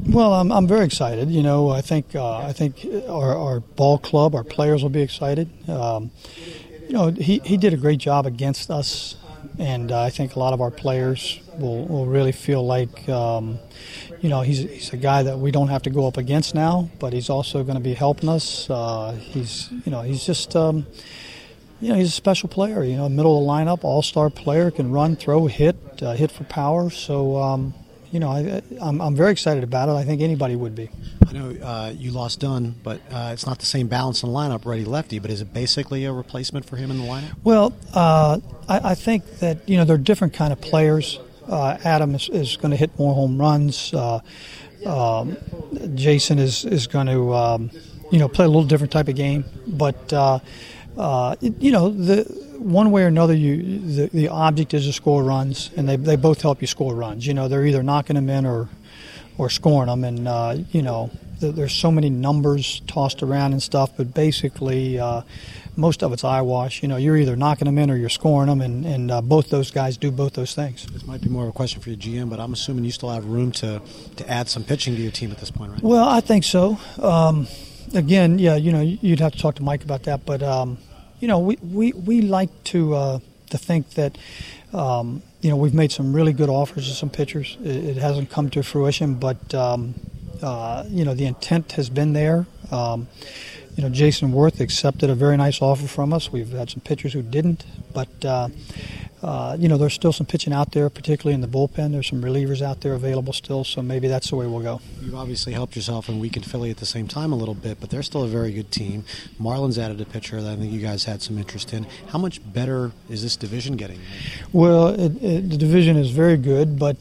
Well, I'm very excited. I think our ball club, our players will be excited. He did a great job against us, and I think a lot of our players will really feel like he's a guy that we don't have to go up against now, but he's also going to be helping us. He's just he's a special player. Middle of the lineup, all-star player, can run, throw, hit for power. So. I'm very excited about it. I think anybody would be. I know you lost Dunn, but it's not the same balance in the lineup, righty-lefty, but is it basically a replacement for him in the lineup? Well, I think that, they're different kind of players. Adam is going to hit more home runs. Jason is going to, play a little different type of game. But, one way or another, the object is to score runs, and they both help you score runs. They're either knocking them in or scoring them, and there's so many numbers tossed around and stuff, but basically most of it's eyewash. You're either knocking them in or you're scoring them, and both those guys do both those things. This might be more of a question for your GM, but I'm assuming you still have room to add some pitching to your team at this point, right? Well, I think so. Again, yeah, you'd have to talk to Mike about that, but. We like to think that we've made some really good offers to some pitchers. It hasn't come to fruition, but the intent has been there. Jason Worth accepted a very nice offer from us. We've had some pitchers who didn't, but there's still some pitching out there, particularly in the bullpen. There's some relievers out there available still, so maybe that's the way we'll go. You've obviously helped yourself and weakened Philly at the same time a little bit, but they're still a very good team. Marlins added a pitcher that I think you guys had some interest in. How much better is this division getting? Well, the division is very good, but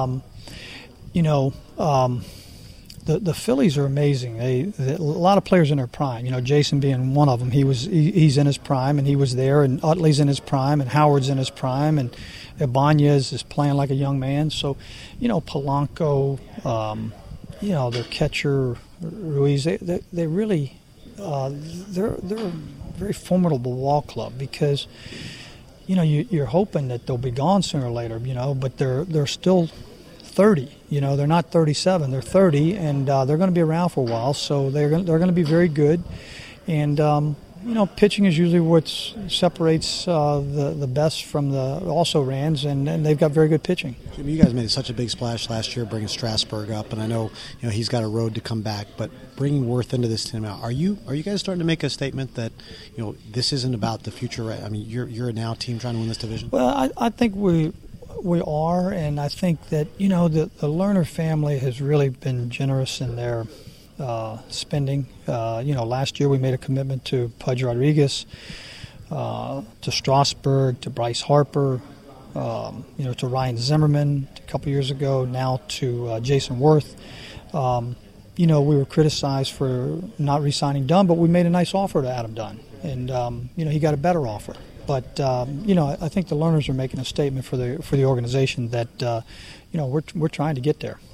The Phillies are amazing. A lot of players in their prime. Jason being one of them. He's in his prime, and he was there. And Utley's in his prime, and Howard's in his prime, and Ibanez is playing like a young man. So, Polanco, their catcher Ruiz. They really they're a very formidable ball club because you're hoping that they'll be gone sooner or later. But they're still 30. They're not 37. They're 30, and they're going to be around for a while. So they're going to be very good. And pitching is usually what separates the best from the also-rans, and they've got very good pitching. Jim, you guys made such a big splash last year bringing Strasburg up, and I know he's got a road to come back. But bringing Worth into this team, are you guys starting to make a statement that this isn't about the future? Right? I mean, you're a now team trying to win this division. Well, I think we are, and I think that the Lerner family has really been generous in their spending. Last year we made a commitment to Pudge Rodriguez, to Strasburg, to Bryce Harper, to Ryan Zimmerman a couple years ago, now to Jason Worth. We were criticized for not re-signing Dunn, but we made a nice offer to Adam Dunn, and he got a better offer. But I think the Lerners are making a statement for the organization that we're trying to get there.